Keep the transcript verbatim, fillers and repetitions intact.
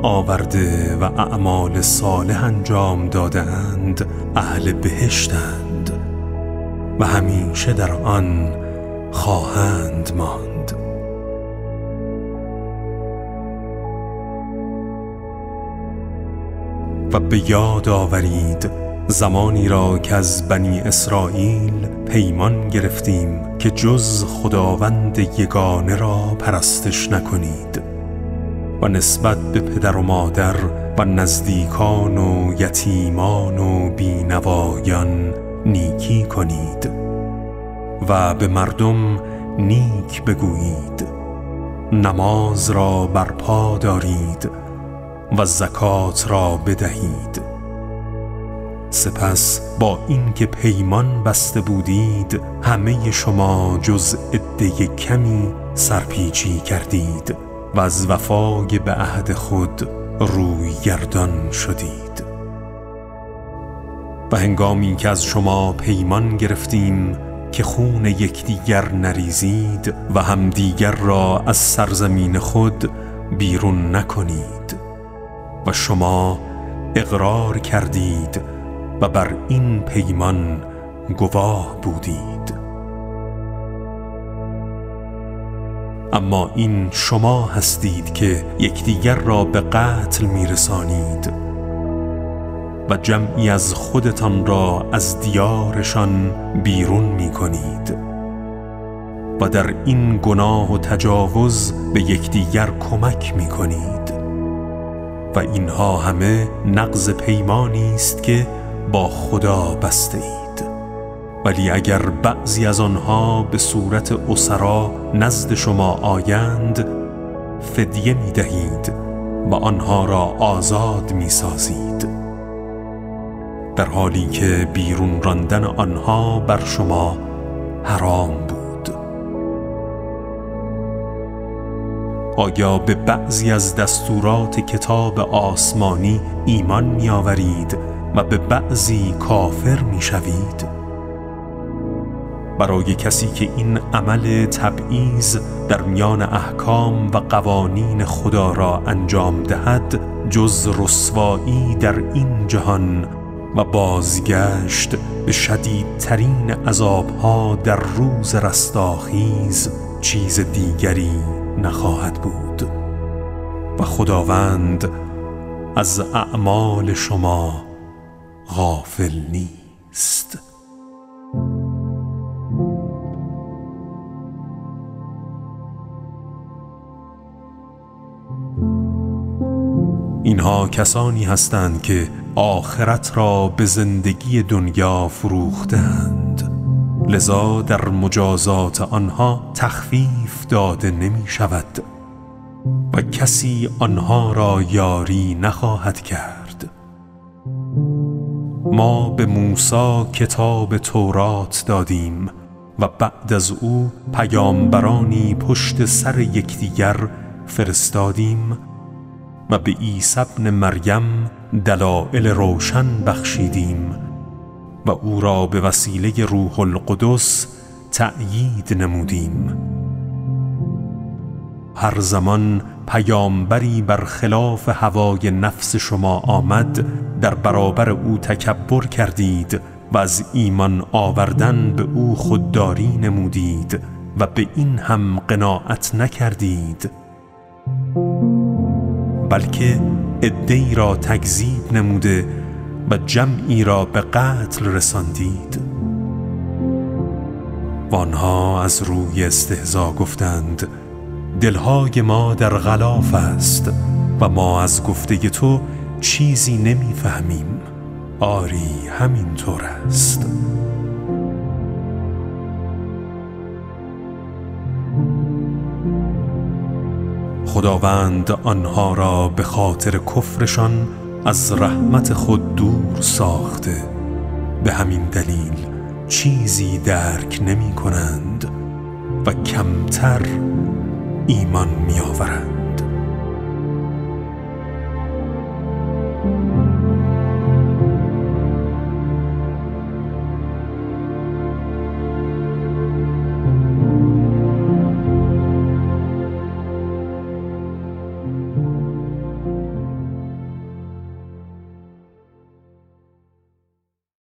آورده و اعمال صالح انجام دادند اهل بهشتند و همیشه در آن خواهند ماند. و به یاد آورید زمانی را که از بنی اسرائیل پیمان گرفتیم که جز خداوند یگانه را پرستش نکنید و نسبت به پدر و مادر و نزدیکان و یتیمان و بینوایان نیکی کنید و به مردم نیک بگویید، نماز را برپا دارید و زکات را بدهید. سپس با این که پیمان بسته بودید همه شما جز عده کمی سرپیچی کردید و از وفای به عهد خود روی گردان شدید. و هنگامی که از شما پیمان گرفتیم که خون یکدیگر نریزید و همدیگر را از سرزمین خود بیرون نکنید و شما اقرار کردید و بر این پیمان گواه بودید. اما این شما هستید که یکدیگر را به قتل میرسانید و جمعی از خودتان را از دیارشان بیرون میکنید و در این گناه و تجاوز به یکدیگر کمک میکنید و اینها همه نقض پیمانی است که با خدا بسته اید. ولی اگر بعضی از آنها به صورت اسرا نزد شما آیند فدیه می دهید و آنها را آزاد می سازید، در حالی که بیرون راندن آنها بر شما حرام بود. آیا به بعضی از دستورات کتاب آسمانی ایمان می آورید و به بعضی کافر می شوید؟ برای کسی که این عمل تبعیض در میان احکام و قوانین خدا را انجام دهد جز رسوایی در این جهان و بازگشت به شدیدترین عذابها در روز رستاخیز چیز دیگری نخواهد بود و خداوند از اعمال شما غافل نیست. اینها کسانی هستند که آخرت را به زندگی دنیا فروختند، لذا در مجازات آنها تخفیف داده نمی شود و کسی آنها را یاری نخواهد کرد. ما به موسی کتاب تورات دادیم و بعد از او پیامبرانی پشت سر یکدیگر فرستادیم و به عیسی ابن مریم دلائل روشن بخشیدیم و او را به وسیله روح القدس تأیید نمودیم. هر زمان پیامبری بر خلاف هوای نفس شما آمد در برابر او تکبر کردید و از ایمان آوردن به او خودداری نمودید و به این هم قناعت نکردید، بلکه عده‌ای را تکذیب نموده و جمعی را به قتل رساندید. و آنها از روی استهزا گفتند دلهای ما در غلاف است و ما از گفته تو چیزی نمیفهمیم. آری همین طور است. خداوند آنها را به خاطر کفرشان از رحمت خود دور ساخته، به همین دلیل چیزی درک نمی کنند و کمتر ایمان می آورند.